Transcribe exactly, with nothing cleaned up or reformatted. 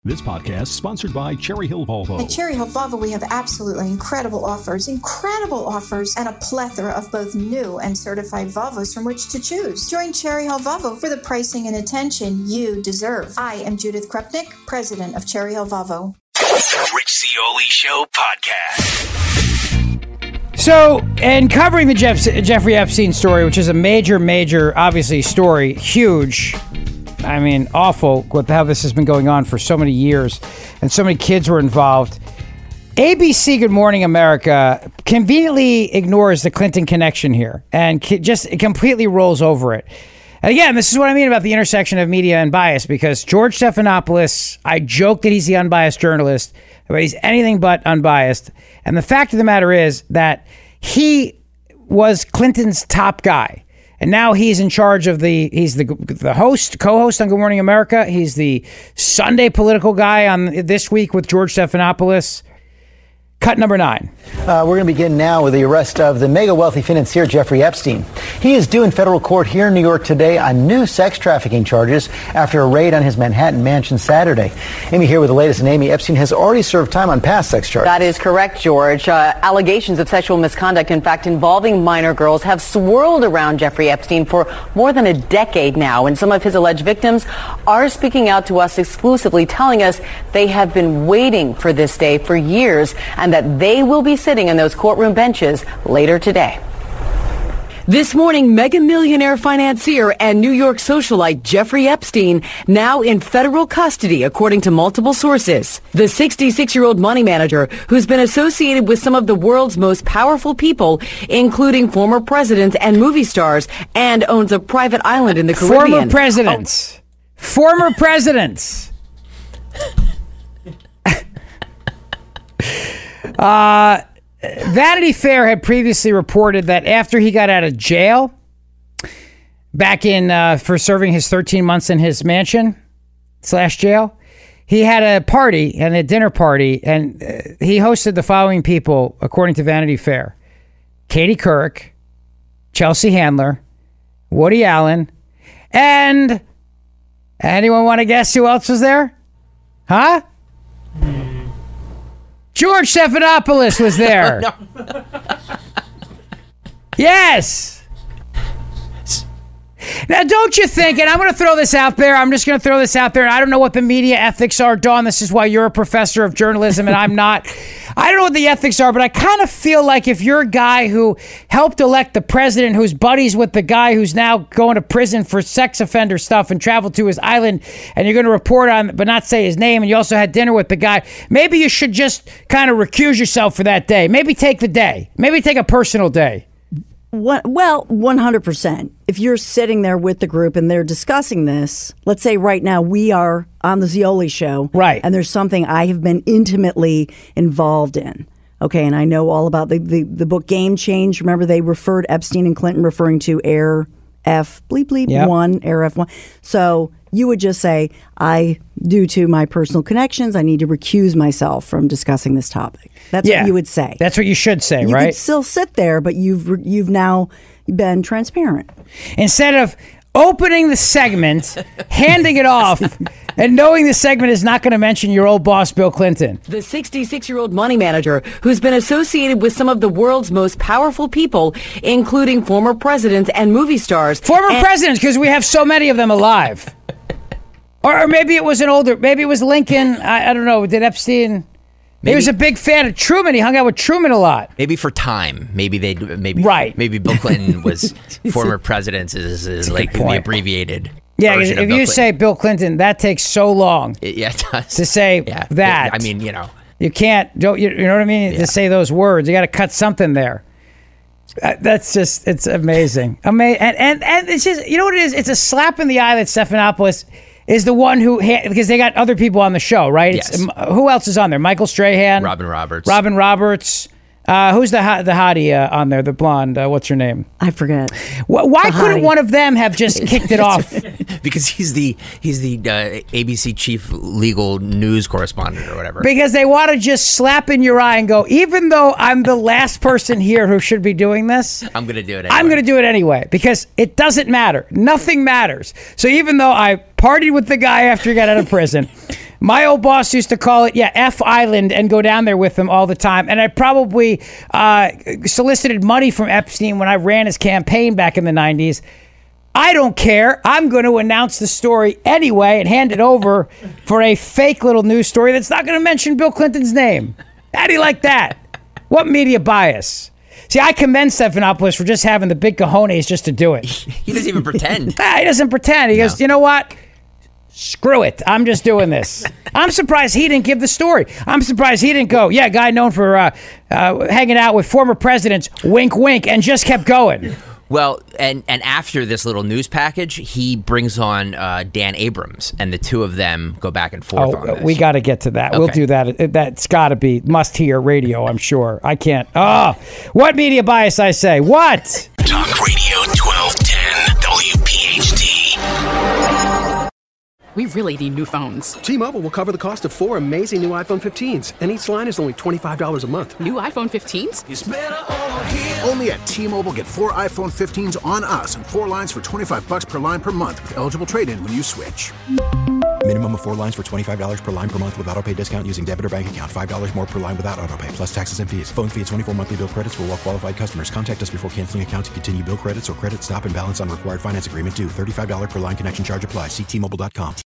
This podcast is sponsored by Cherry Hill Volvo. At Cherry Hill Volvo, we have absolutely incredible offers, incredible offers, and a plethora of both new and certified Volvos from which to choose. Join Cherry Hill Volvo for the pricing and attention you deserve. I am Judith Krupnik, president of Cherry Hill Volvo. The Rich Zeoli Show podcast. So, in covering the Jeff, Jeffrey Epstein story, which is a major, major, obviously, story, huge, I mean, awful with how this has been going on for so many years, and so many kids were involved. A B C Good Morning America conveniently ignores the Clinton connection here, and just completely rolls over it. And again, this is what I mean about the intersection of media and bias, because George Stephanopoulos, I joke that he's the unbiased journalist, but he's anything but unbiased. And the fact of the matter is that he was Clinton's top guy. And now he's in charge of the, he's the the host, co-host on Good Morning America. He's the Sunday political guy on This Week with George Stephanopoulos. Cut number nine. Uh, we're going to begin now with the arrest of the mega wealthy financier Jeffrey Epstein. He is due in federal court here in New York today on new sex trafficking charges after a raid on his Manhattan mansion Saturday. Amy here with the latest. And Amy, Epstein has already served time on past sex charges. That is correct, George. Uh, allegations of sexual misconduct, in fact, involving minor girls, have swirled around Jeffrey Epstein for more than a decade now. And some of his alleged victims are speaking out to us exclusively, telling us they have been waiting for this day for years, and that they will be sitting in those courtroom benches later today. This morning, mega millionaire financier and New York socialite Jeffrey Epstein now in federal custody, according to multiple sources. The sixty-six-year-old money manager, who's been associated with some of the world's most powerful people, including former presidents and movie stars, and owns a private island in the Caribbean. Former presidents. Oh. Former presidents. Uh, Vanity Fair had previously reported that after he got out of jail, back in uh, for serving his thirteen months in his mansion slash jail, he had a party and a dinner party, and uh, he hosted the following people, according to Vanity Fair: Katie Couric, Chelsea Handler, Woody Allen, and anyone want to guess who else was there? Huh? George Stephanopoulos was there. Oh, no. Yes. Now, don't you think, and I'm going to throw this out there, I'm just going to throw this out there, and I don't know what the media ethics are, Dawn. This is why you're a professor of journalism and I'm not. I don't know what the ethics are, but I kind of feel like if you're a guy who helped elect the president, who's buddies with the guy who's now going to prison for sex offender stuff and traveled to his island, and you're going to report on, but not say his name, and you also had dinner with the guy, maybe you should just kind of recuse yourself for that day. Maybe take the day. Maybe take a personal day. What, well, one hundred percent. If you're sitting there with the group and they're discussing this, let's say right now we are on the Zeoli show. Right. And there's something I have been intimately involved in. Okay, and I know all about the, the, the book Game Change. Remember, they referred Epstein and Clinton referring to Air F, bleep, bleep, yep. one, Air F one. So you would just say, I, due to my personal connections, I need to recuse myself from discussing this topic. That's yeah, what you would say. That's what you should say, you right? You could still sit there, but you've you've now been transparent. Instead of opening the segment, handing it off, and knowing the segment is not going to mention your old boss, Bill Clinton. The sixty-six-year-old money manager, who's been associated with some of the world's most powerful people, including former presidents and movie stars. Former and- presidents, because we have so many of them alive. Or, or maybe it was an older, maybe it was Lincoln. I, I don't know. Did Epstein... Maybe. He was a big fan of Truman. He hung out with Truman a lot. Maybe for time. Maybe they maybe right. Maybe Bill Clinton was former president is, is like the abbreviated. Yeah, if you Bill say Bill Clinton, that takes so long. It, yeah, it does. To say yeah. that. I mean, you know, you can't. Don't you, you know what I mean? Yeah. To say those words, you got to cut something there. Uh, that's just it's amazing. Amazing, and, and and it's just you know what it is. It's a slap in the eye that Stephanopoulos is the one who, because they got other people on the show, right? Yes. It's, who else is on there? Michael Strahan, Robin Roberts, Robin Roberts. Uh, who's the the hottie uh, on there? The blonde. Uh, what's her name? I forget. Why, why couldn't one of them have just kicked it off? Because he's the he's the uh, A B C chief legal news correspondent or whatever. Because they want to just slap in your eye and go, even though I'm the last person here who should be doing this, I'm going to do it anyway. I'm going to do it anyway because it doesn't matter. Nothing matters. So even though I partied with the guy after he got out of prison, My old boss used to call it, yeah, F Island, and go down there with him all the time. And I probably uh, solicited money from Epstein when I ran his campaign back in the nineties. I don't care. I'm going to announce the story anyway and hand it over for a fake little news story that's not going to mention Bill Clinton's name. How do you like that? What media bias? See, I commend Stephanopoulos for just having the big cojones just to do it. He doesn't even pretend. Ah, he doesn't pretend. He No. goes, you know what? Screw it. I'm just doing this. I'm surprised he didn't give the story. I'm surprised he didn't go, yeah, guy known for uh, uh, hanging out with former presidents, wink, wink, and just kept going. Well, and, and after this little news package, he brings on uh, Dan Abrams, and the two of them go back and forth on Oh, this. we got to get to that. We'll Okay. do that. That's got to be must-hear radio, I'm sure. I can't. Oh, what media bias, I say? What? Talk Radio twelve ten W P H T. We really need new phones. T-Mobile will cover the cost of four amazing new iPhone fifteens, and each line is only twenty-five dollars a month. New iPhone fifteens? Only at T-Mobile, get four iPhone fifteens on us and four lines for twenty-five bucks per line per month with eligible trade-in when you switch. Minimum of four lines for twenty-five dollars per line per month with autopay discount using debit or bank account. five dollars more per line without autopay, plus taxes and fees. Phone fee at twenty-four monthly bill credits for well-qualified customers. Contact us before canceling account to continue bill credits or credit stop and balance on required finance agreement due. thirty-five dollars per line connection charge applies. See T Mobile dot com.